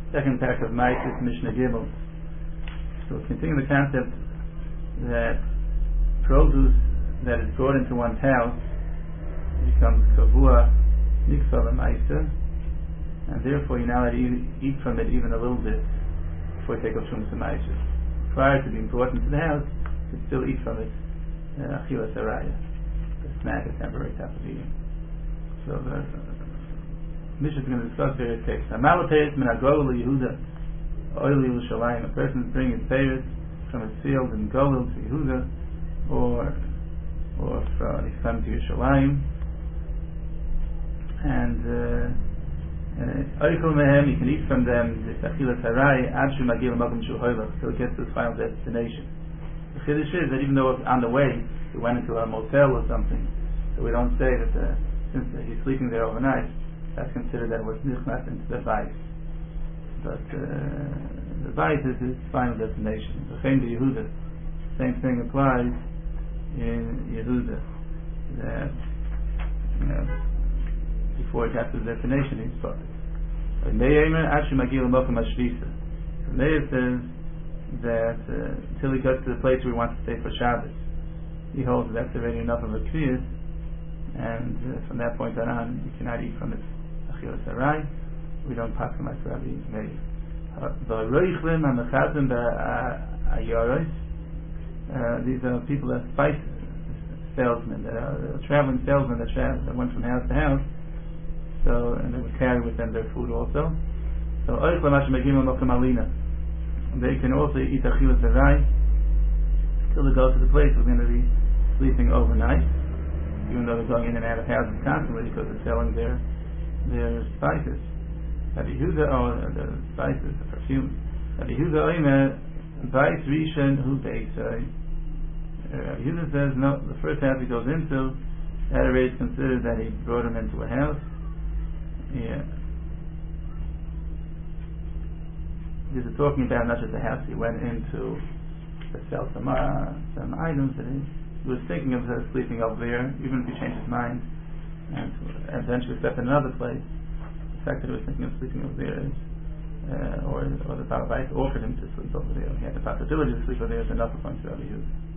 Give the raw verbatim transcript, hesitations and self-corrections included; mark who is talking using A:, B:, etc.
A: second parak of Maitis Mishnah Gimel. So continuing the concept that produce that is brought into one's house becomes kavua nikfa l'maisa, and therefore you're not allowed to eat from it even a little bit before you take off shumas l'maisa. Prior to being brought into the house, you can still eat from it achilas haraya, the snack, a temporary type of eating. So the Mishnah is going to discuss various cases. Amalaperes min hagolel Yehuda oili l'shalayim. A person is bringing his peres from his field in Golil to Yehuda, or or from, he's coming to Yerushalayim, and oichel mehem, you can eat from them the achilas harai ad shu magil makom shu hoylach, till it gets to its final destination. The chiddush is that even though on the way he went into a motel or something, so we don't say that uh, since uh, he's sleeping there overnight, that's considered that it was nichnas into the bayis. But uh, the bayis is his final destination. The same to Yehuda, same thing applies in Yehuda, that you know, before he got to the destination he's put. The Meir says that uh, until he gets to the place where he wants to stay for Shabbos, he holds that that's already enough of a kriyas, and uh, from that point on you cannot eat from it achilas harai. We don't pass him like Rabbi Meir. The roichlim hamechazim ba'ayoros. Uh, these are people that spice salesmen, that are traveling salesmen that, tra- that went from house to house. So, and they would carry with them their food also. So, they can also eat achilas harai till they go to the place where they're going to be sleeping overnight, even though they're going in and out of houses constantly because they're selling their their spices. Rabbi Yehuda, or the spices, the perfume. Rabbi Yehuda oimer bais rishon hu beisai. Rabbi Yehuda says no. The first house he goes into, that already is considered that he brought him into a house. Yeah. This is talking about not just the house he went into to sell some uh, some items that he, he was thinking of uh, sleeping over there, even if he changed his mind and eventually stepped in another place. The fact that he was thinking of sleeping over there is, uh, or or the Baal Bayis offered him to sleep over there, he had the possibility to sleep over there, is enough according to Rabbi Yehuda.